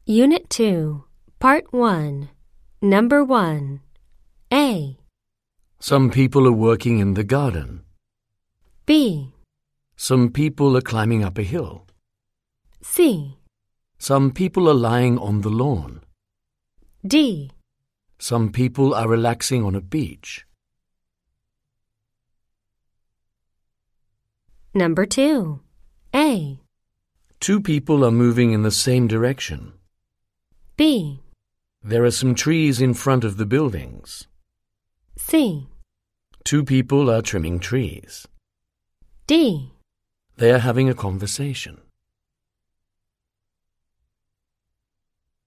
Unit 2, Part 1, Number 1, A. Some people are working in the garden. B. Some people are climbing up a hill. C. Some people are lying on the lawn. D. Some people are relaxing on a beach. Number 2, A. Two people are moving in the same direction. B. There are some trees in front of the buildings. C. Two people are trimming trees. D. They are having a conversation.